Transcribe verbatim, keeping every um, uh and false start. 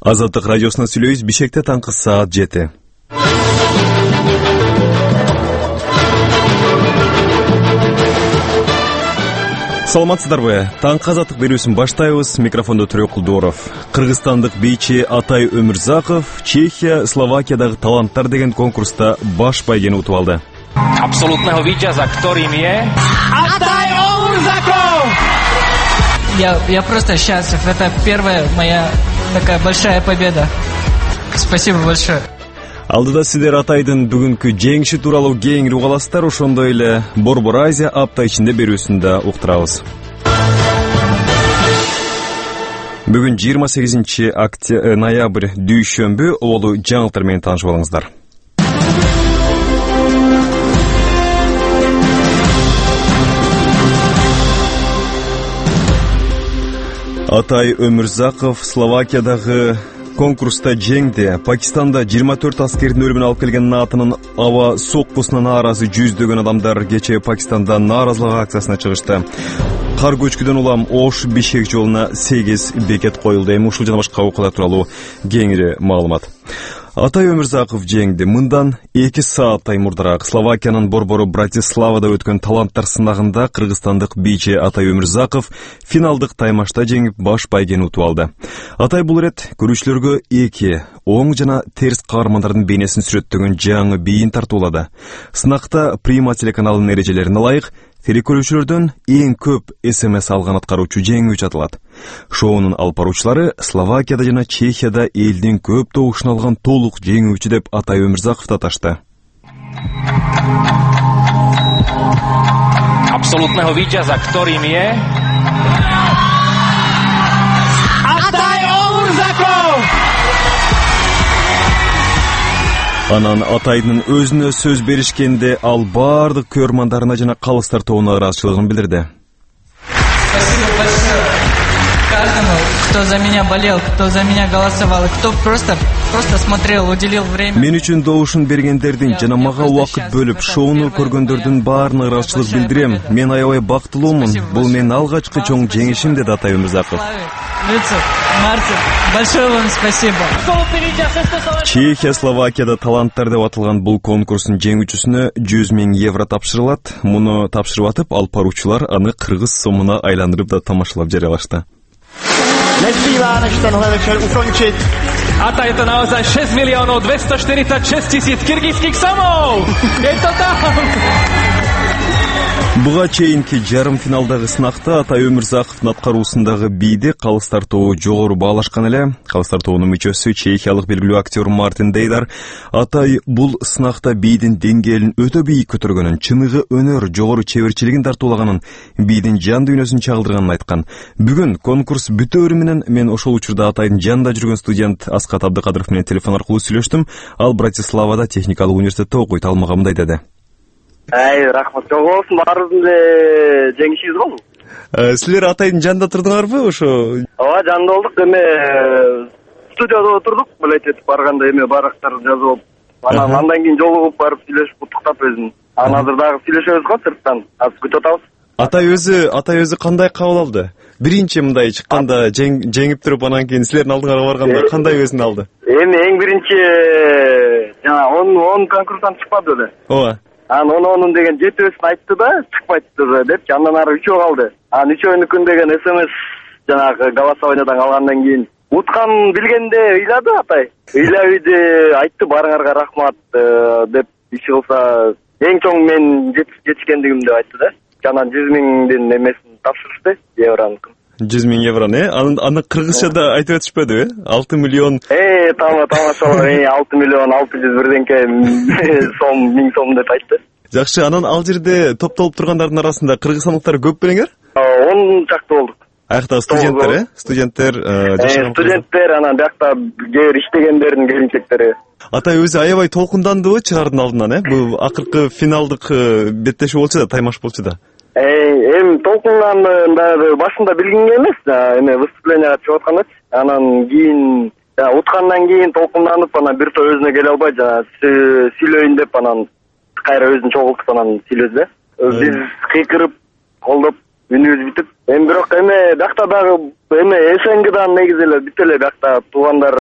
Азаттык радиосуна сүйлөйбүз. Бишкекте таңкы саат жети. Саламатсыздарбы? Таңкы Азаттык берүүсүн баштайбыз. Микрофондо Төрөк Кулдууров. Кыргызстандык бийчи Атай Өмүрзаков Чехия, Словакиядагы таланттар деген конкурста баш байгени утуп алды. Абсолютного víťaza, ktorým je Атай Өмүрзаков! Я, я просто счастлив. Это первая моя такая большая победа. Спасибо большое. Алдыда силер Атайдын бүгүнкү жеңиши тууралуу кеңири угаласыздар, ошондой эле Борбор Азия апта ичинде берүүсүндө уктурабыз. Бүгүн жыйырма сегизинчи ноябрь дүйшөмбү, олу жаңылыктар менен таанышып алыңыздар. Атай Өмүрзаков Словакиядагы конкурста жеңди. Пакистанда жыйырма төрт аскердин өлүмүн алып келген натынын аба соккусуна нааразы жүздөгөн адамдар кечээ Пакистанда нааразылык акциясына чыгышты. Кар көчкүдөн улам Ош Бишкек жолуна сегиз бекет коюлду. Эми ушул жана башка окуялар тууралуу кеңири маалымат. Атай Өмүрзаков жеңди. Мындан эки сааттай мурдараак Словакиянын борбору Братиславада өткөн таланттар сынагында кыргызстандык бийчи Атай Өмүрзаков финалдык таймашта жеңип баш байгени утуп алды. Атай бул ирет көрүүчүлөргө эки оң жана терс каармандардын бейнесин сүрөттөгөн жаңы бийин тартуулады. Сынакта Прима телеканалынын эрежелерине ылайык телекөрүүчүлөрдөн эң көп эс эм эс алган аткаруучу жеңүүчү аталат. Шоунун алып баруучулары Словакияда жана Чехияда элдин көп добушун алган толук жеңүүчү деп Атай Өмүрзаковду аташты. Абсолютного víťaza, ktorým je Атай Өмүрзаков! Анан Атайдын өзүнө сөз беришкенде ал бардык көрмандарына жана калыстар тобуна ыраазычылыгын билдирди. Спасибо большое каждому, кто за меня болел, кто за меня голосовал, и кто просто просто смотрел, уделил время. Мен үчүн добушун бергендердин жана мага убакыт бөлүп шоуну көргөндөрдүн баарына ыраазычылык билдирем. Мен аябай бактылуумун. Бул менин алгачкы чоң жеңишим, деди Атай Өмүрзаков. Мартин, большое вам спасибо. Чехия, Словакияда таланттар деп аталган бул конкурстун жеңүүчүсүнө жүз миң евро тапшырылат. Муну тапшырып атып, алып баруучулар аны кыргыз сомуна айландырып да тамашалап жарыялашты. Атай, это наozaj шесть миллионов двести сорок шесть тысяч киргизских сомов! Это там! Буга чейинки жарым финалдагы сынакта Атай Өмүрзаковдун аткаруусундагы бийди калыстар тобу жогору баалашкан эле. Калыстар тобунун мүчөсү чехиялык белгилүү актер Мартин Дейдар Атай бул сынакта бийдин деңгээлин өтө бийик көтөргөнүн, чыныгы өнөр, жогору чеберчилигин тартуулаганын, бийдин жан дүйнөсүн чагылдырганын айткан. Бүгүн конкурс бүтөөрү менен мен ошол учурда Атайдын жанында жүргөн студент Аскат Абдыкадыров менен телефон аркылуу сүйлөштүм. Ал Братиславада техникалык университетте окуйт, ал мага мындай деди. Ай, рахмат. Жок болсун, баарыбыздын эле жеңишибиз го. Силер Атайдын жанында турдуңарбы ошо? Ооба, жанында болдук. Эме студияда отурдук, билет этип барганда эме барактар жазып, анан андан кийин жолугуп барып сүйлөшүп уттуктап өзүн. Анан азыр дагы сүйлөшөбүз го сырттан. Азыр күтүп атабыз. Атай өзү, Атай өзү кандай кабыл алды? Биринчи мындай чыкканда жеңип туруп анан кийин силердин алдыңарга барганда кандай өзүн алды? Эми эң биринчи жана он конкурстан чыкпады эле. Ооба. Анан он онун деген жетөөсүн айтты да, чыкпайт депчи. Андан ары үчөө калды. Анан үчөөнүкүн деген эс эм эс жанагы голосованиядан алгандан кийин уткан билгенде ыйлады Атай. Ыйлап иди, айтты барыңарга рахмат деп иши кылса эң чоң мен жетишкендигимди айтты да. Анан жүз миңдин эмесин тапшырышты, евронукун. жүз миң евроны, э? Аны кыргызчада айтып өтүшпөдү, э? алты миллион. Э, тама тамашалар, э, алты миллион алты жүз бирденке сом, миң сом деп айтты. Жакшы, анан ал жерде топтолуп тургандардын арасында кыргызстандыктар көп белеңер? он чакты болдук. Аякта студенттер, э? Студенттер, жашаган студенттер, анан биякта кээ бир иштегендердин келинчектери. Атай өзү аябай толкундандыбы чыгаардын алдынан, э? Бул акыркы финалдык беттешүү болчу да, таймаш болчу да. Эми толкундан башында билгенге эмес, эме выступленияга чыгып аткандачы. Анан кийин уткандан кийин толкунданып, анан бир топ өзүнө келе албай, жана сүйлөйүн деп анан кайра өзүн чогултуп анан сүйлөдү да. Биз кыйкырып, колдоп, үнүбүз бүтүп, эми бирок эме биякта дагы эме эс эн гдан негизи эле бүт эле биякта туугандар